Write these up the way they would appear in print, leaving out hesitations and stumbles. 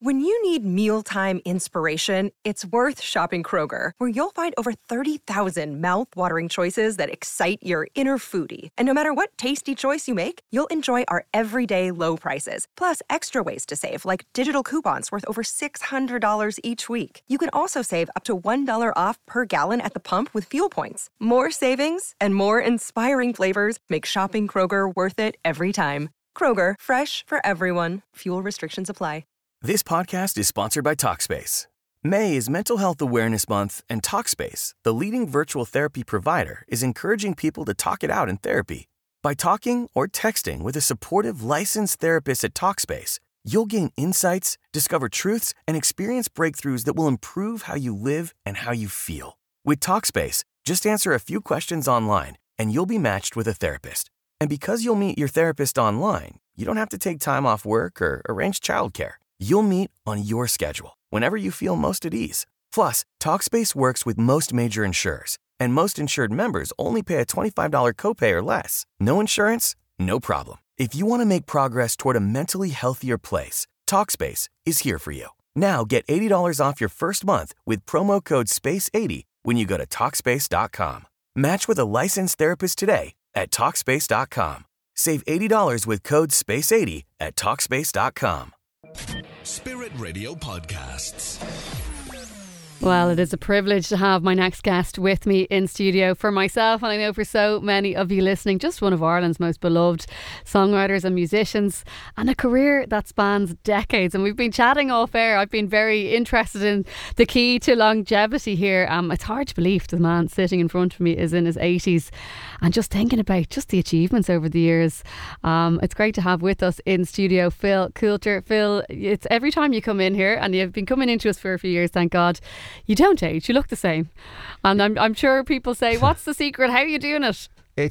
When you need mealtime inspiration, it's worth shopping Kroger, where you'll find over 30,000 mouth-watering choices that excite your inner foodie. And no matter what tasty choice you make, you'll enjoy our everyday low prices, plus extra ways to save, like digital coupons worth over $600 each week. You can also save up to $1 off per gallon at the pump with fuel points. More savings and more inspiring flavors make shopping Kroger worth it every time. Kroger, fresh for everyone. Fuel restrictions apply. This podcast is sponsored by Talkspace. May is Mental Health Awareness Month, and Talkspace, the leading virtual therapy provider, is encouraging people to talk it out in therapy. By talking or texting with a supportive, licensed therapist at Talkspace, you'll gain insights, discover truths, and experience breakthroughs that will improve how you live and how you feel. With Talkspace, just answer a few questions online, and you'll be matched with a therapist. And because you'll meet your therapist online, you don't have to take time off work or arrange childcare. You'll meet on your schedule, whenever you feel most at ease. Plus, Talkspace works with most major insurers, and most insured members only pay a $25 copay or less. No insurance? No problem. If you want to make progress toward a mentally healthier place, Talkspace is here for you. Now get $80 off your first month with promo code SPACE80 when you go to Talkspace.com. Match with a licensed therapist today at Talkspace.com. Save $80 with code SPACE80 at Talkspace.com. Spirit Radio Podcasts. Well, it is a privilege to have my next guest with me in studio. For myself, and I know for so many of you listening, just one of Ireland's most beloved songwriters and musicians, and a career that spans decades. And we've been chatting off air. I've been very interested in the key to longevity here. It's hard to believe the man sitting in front of me is in his 80s, and just thinking about just the achievements over the years. It's great to have with us in studio Phil Coulter. Phil, it's every time you come in here, and you've been coming into us for a few years, thank God. You don't age, you look the same. And I'm sure people say, what's the secret? How are you doing it?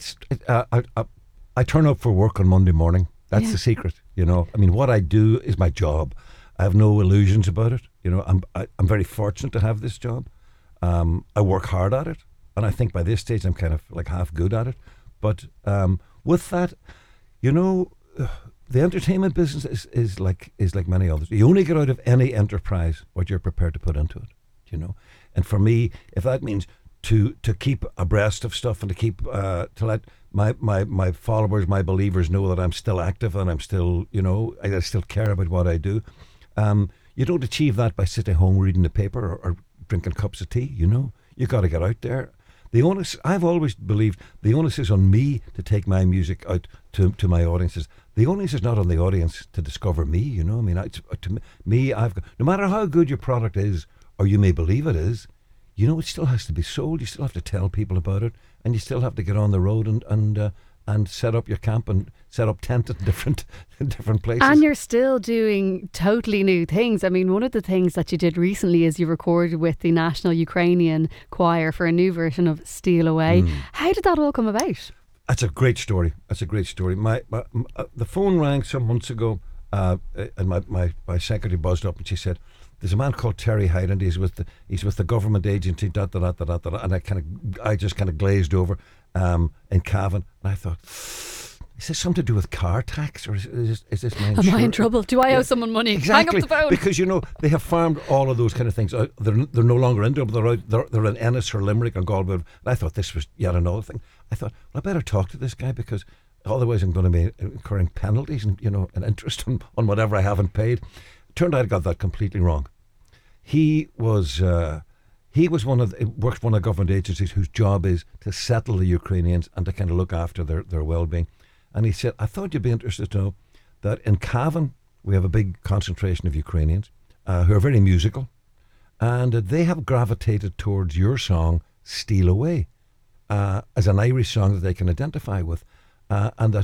I turn up for work on Monday morning. That's the secret, you know. I mean, what I do is my job. I have no illusions about it. You know, I'm very fortunate to have this job. I work hard at it. And I think by this stage I'm kind of like half good at it. But with that, you know, the entertainment business is like many others. You only get out of any enterprise what you're prepared to put into it. You know, and for me, if that means to keep abreast of stuff and to keep to let my followers, my believers know that I'm still active and I'm still, you know, I still care about what I do. You don't achieve that by sitting home reading the paper or drinking cups of tea. You know, you got to get out there. The onus, I've always believed, the onus is on me to take my music out to my audiences. The onus is not on the audience to discover me. You know, I mean, to me, I've got, no matter how good your product is, or you may believe it is, you know, it still has to be sold. You still have to tell people about it, and you still have to get on the road and set up your camp and set up tent in different places. And you're still doing totally new things. I mean, one of the things that you did recently is you recorded with the National Ukrainian Choir for a new version of Steal Away. How did that all come about? That's a great story. The phone rang some months ago, and my secretary buzzed up and she said, "There's a man called Terry Hyland. He's with the government agency. And I just kind of glazed over in Cavan, and I thought, is this something to do with car tax, or is this my insurance? Am I in trouble? Do I owe someone money? Exactly. Hang up the phone. Because you know they have farmed all of those kind of things. They're no longer in Dublin. They're in Ennis or Limerick or Galway. And I thought this was yet another thing. I thought, well, I better talk to this guy because otherwise I'm going to be incurring penalties and and interest on whatever I haven't paid. Turned out I got that completely wrong. He was works for one of the government agencies whose job is to settle the Ukrainians and to kind of look after their well-being. And he said, I thought you'd be interested to know that in Cavan we have a big concentration of Ukrainians who are very musical, and they have gravitated towards your song Steal Away as an Irish song that they can identify with, and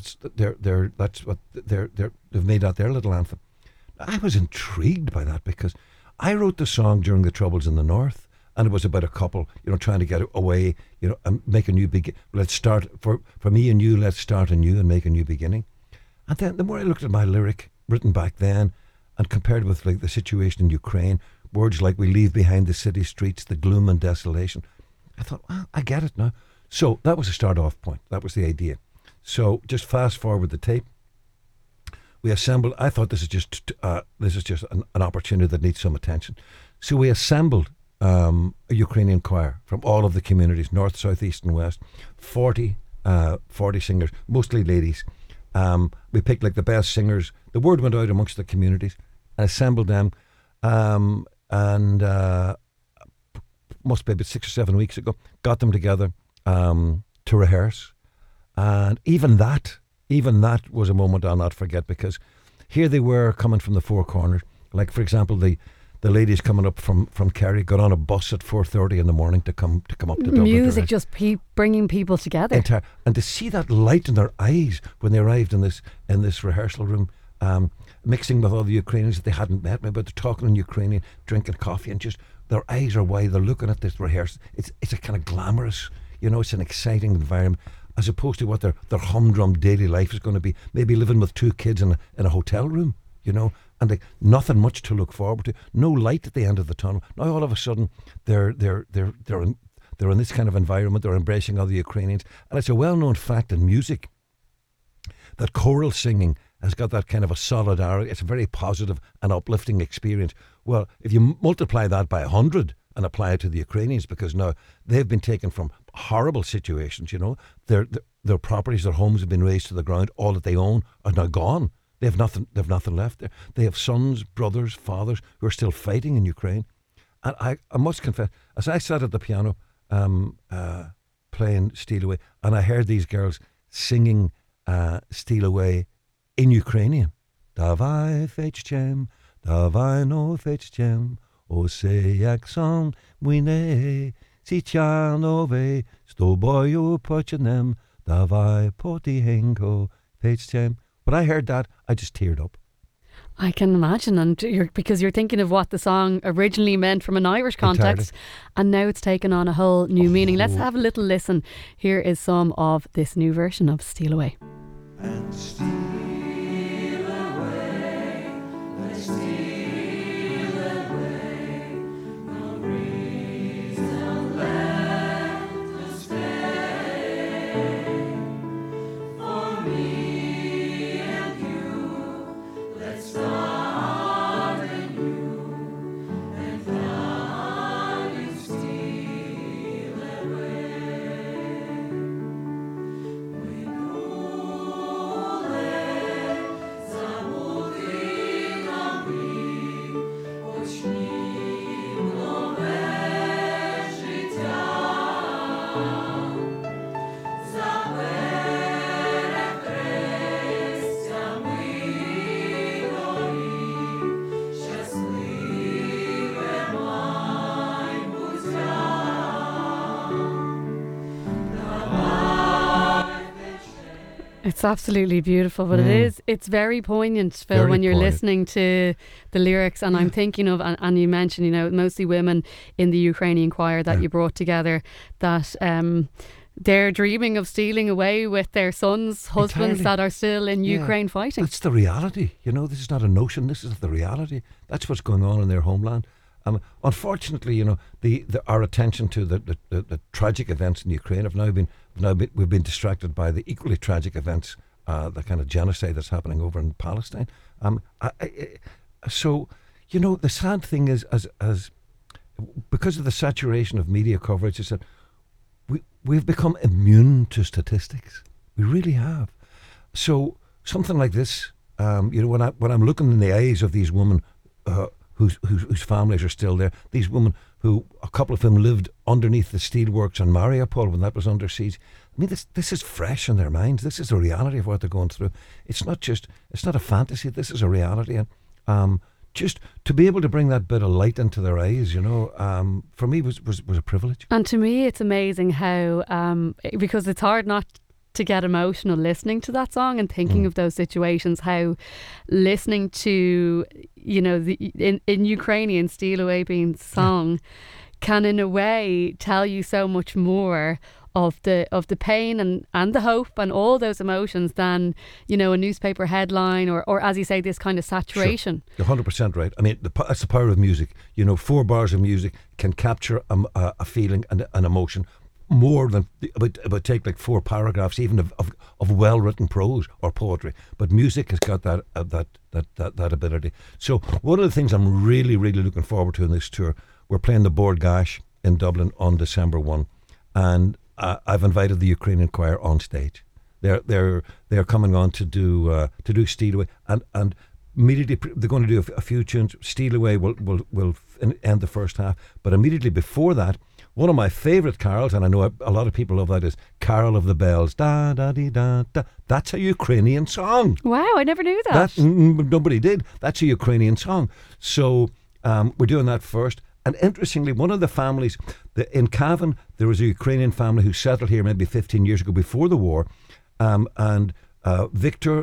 they've made that their little anthem. I was intrigued by that because I wrote the song during the Troubles in the North, and it was about a couple, trying to get away, and make a new beginning. Let's start, for me and you, let's start anew and make a new beginning. And then the more I looked at my lyric, written back then, and compared with like the situation in Ukraine, words like we leave behind the city streets, the gloom and desolation, I thought, well, I get it now. So that was a start-off point. That was the idea. So just fast forward the tape. we assembled. I thought this is just an opportunity that needs some attention. So we assembled a Ukrainian choir from all of the communities, north, south, east and west, 40 singers, mostly ladies. We picked like the best singers. The word went out amongst the communities and assembled them. And must be about 6 or 7 weeks ago, got them together to rehearse. And even that was a moment I'll not forget, because here they were coming from the four corners. Like, for example, the ladies coming up from Kerry got on a bus at 4:30 in the morning to come up to Dublin. Music just bringing people together. And to see that light in their eyes when they arrived in this rehearsal room, mixing with other Ukrainians that they hadn't met, maybe they're talking in Ukrainian, drinking coffee, and just their eyes are wide. They're looking at this rehearsal. It's a kind of glamorous, it's an exciting environment, as opposed to what their humdrum daily life is going to be. Maybe living with 2 kids in a hotel room, and nothing much to look forward to. No light at the end of the tunnel. Now all of a sudden they're in this kind of environment. They're embracing other Ukrainians, and it's a well-known fact in music that choral singing has got that kind of a solidarity. It's a very positive and uplifting experience. Well, if you multiply that by 100 and apply it to the Ukrainians, because now they've been taken from horrible situations, their properties, their homes have been razed to the ground. All that they own are now gone. They've nothing left there. They have sons, brothers, fathers who are still fighting in Ukraine. And I must confess, as I sat at the piano playing Steal Away, and I heard these girls singing Steal Away in Ukrainian. Davai fetchem, davai no fetchem, ose jak son wine, sichanove, stoboyu pochenem, davai potihenko fetchem. When I heard that, I just teared up. I can imagine, because you're thinking of what the song originally meant from an Irish context, and now it's taken on a whole new meaning. Let's have a little listen. Here is some of this new version of Steal Away. And steal away, let's steal away, no reason left to stay. For me and you, let's start anew, and fly and steal away. We It's absolutely beautiful, but it's very poignant, Phil, Very when you're poignant. listening to the lyrics. And I'm thinking of, and you mentioned, mostly women in the Ukrainian choir that you brought together, that they're dreaming of stealing away with their sons, husbands that are still in Ukraine fighting. That's the reality. This is not a notion. This is the reality. That's what's going on in their homeland. Unfortunately, our attention to the tragic events in Ukraine we've been distracted by the equally tragic events, the kind of genocide that's happening over in Palestine. So the sad thing is, as because of the saturation of media coverage, is that we've become immune to statistics. We really have. So something like this, when I'm looking in the eyes of these women whose families are still there, these women who, a couple of them lived underneath the steelworks on Mariupol when that was under siege. I mean, this is fresh in their minds. This is the reality of what they're going through. It's not a fantasy. This is a reality. And just to be able to bring that bit of light into their eyes, for me was a privilege. And to me, it's amazing how, because it's hard not to get emotional listening to that song and thinking of those situations, how listening to, in Ukrainian Steal Away being sung can in a way tell you so much more of the pain and the hope and all those emotions than a newspaper headline or as you say, this kind of saturation. Sure. You're 100% right. I mean, that's the power of music. 4 bars of music can capture a feeling and an emotion more than about take like 4 paragraphs even of well written prose or poetry. But music has got that ability. So one of the things I'm really looking forward to in this tour, we're playing the Bord Gash in Dublin on December 1, and I've invited the Ukrainian choir on stage. They're coming on to do Steal Away, and immediately they're going to do a few tunes. Steal Away will end the first half, but immediately before that, one of my favourite carols, and I know a lot of people love that, is Carol of the Bells. Da da dee da da. That's a Ukrainian song. Wow, I never knew that. Nobody did. That's a Ukrainian song. So we're doing that first. And interestingly, one of the families in Cavan, there was a Ukrainian family who settled here maybe 15 years ago before the war, and Victor,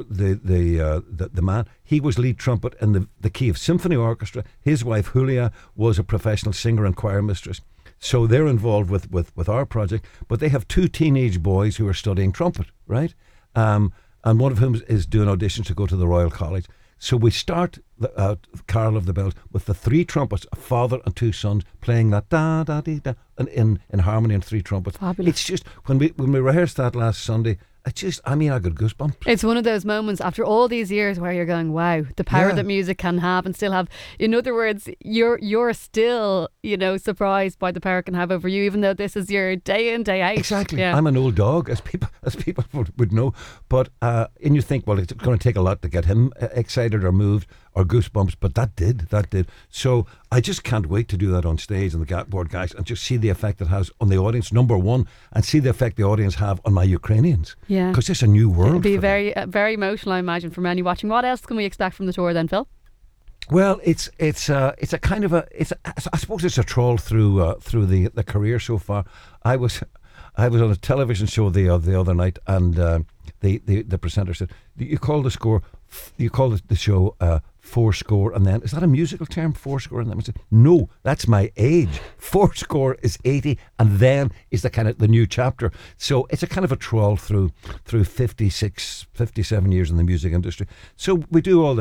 the man, he was lead trumpet in the Kyiv Symphony Orchestra. His wife Julia was a professional singer and choir mistress. So they're involved with our project, but they have 2 teenage boys who are studying trumpet, right? And one of whom is doing auditions to go to the Royal College. So we start Carol of the Bells with the 3 trumpets, a father and 2 sons, playing that da da dee da in harmony and 3 trumpets. Fabulous. It's just when we rehearsed that last Sunday, I got goosebumps. It's one of those moments after all these years where you're going, wow, the power that music can have and still have. In other words, you're still, surprised by the power it can have over you, even though this is your day in, day out. Exactly. Yeah. I'm an old dog, as people would know. But and you think, well, it's going to take a lot to get him excited or moved or goosebumps, but that did. So I just can't wait to do that on stage in the Bord Gash and just see the effect it has on the audience, number one, and see the effect the audience have on my Ukrainians. Yeah. Because it's a new world. It'll be for very, them. very emotional, I imagine, for many watching. What else can we expect from the tour then, Phil? Well, it's a kind of I suppose it's a trawl through the career so far. I was on a television show the other night, and the presenter said, "You call the show 4-score, and then is that a musical term? 4-score, and then I said, no, that's my age. 4-score is 80, and then is the kind of the new chapter. So it's a kind of a trawl through 56, 57 years in the music industry. So we do all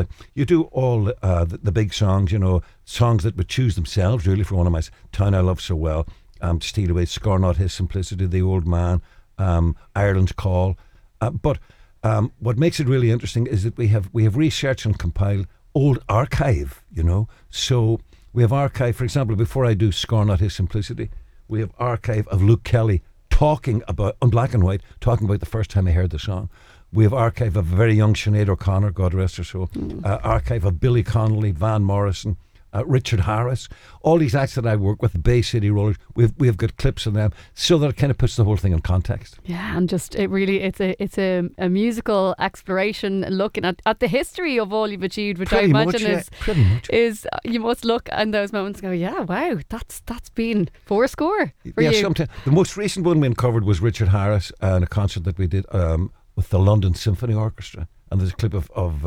the big songs, songs that would choose themselves. Really, for one of my Town I Love So Well, Steal Away, Score Not His Simplicity, The Old Man, Ireland's Call, but. What makes it really interesting is that we have researched and compiled old archive, So we have archive, for example, before I do Score Not His Simplicity, we have archive of Luke Kelly talking about, on black and white, talking about the first time I heard the song. We have archive of a very young Sinead O'Connor, God rest her soul. Archive of Billy Connolly, Van Morrison, Richard Harris, all these acts that I work with, Bay City Rollers, we've got clips of them, so that it kind of puts the whole thing in context. Yeah, and just it's a musical exploration looking at the history of all you've achieved, which Pretty I imagine much. is you must look in those moments and go, yeah, wow, that's been 4-score for you. Sometimes the most recent one we uncovered was Richard Harris and a concert that we did with the London Symphony Orchestra, and there's a clip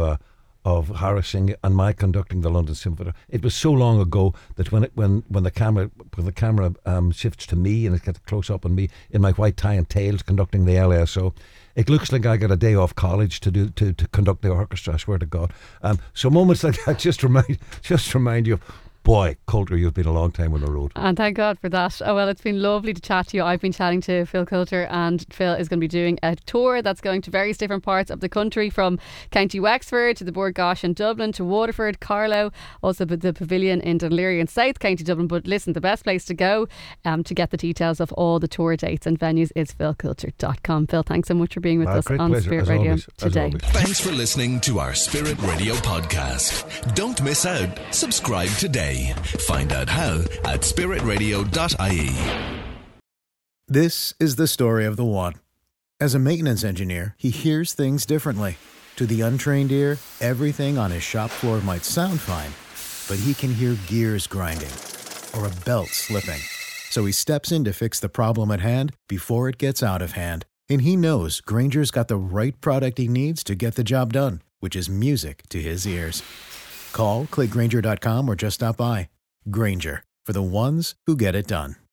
of Harris singing and my conducting the London Symphony. It was so long ago that when the camera shifts to me and it gets close up on me in my white tie and tails conducting the LSO, it looks like I got a day off college to conduct the orchestra. I swear to God. So moments like that just remind you of, boy, Coulter, you've been a long time on the road. And thank God for that. Oh, well, it's been lovely to chat to you. I've been chatting to Phil Coulter, and Phil is going to be doing a tour that's going to various different parts of the country, from County Wexford to the Bord Gash in Dublin to Waterford, Carlow, also the Pavilion in Dún Laoghaire in South County Dublin. But listen, the best place to go to get the details of all the tour dates and venues is philcoulter.com. Phil, thanks so much for being with us on pleasure, Spirit Radio today. Thanks for listening to our Spirit Radio podcast. Don't miss out. Subscribe today. Find out how at spiritradio.ie. This is the story of the one. As a maintenance engineer, he hears things differently. To the untrained ear, everything on his shop floor might sound fine, but he can hear gears grinding or a belt slipping. So he steps in to fix the problem at hand before it gets out of hand. And he knows Grainger's got the right product he needs to get the job done, which is music to his ears. Call, click Grainger.com, or just stop by. Grainger, for the ones who get it done.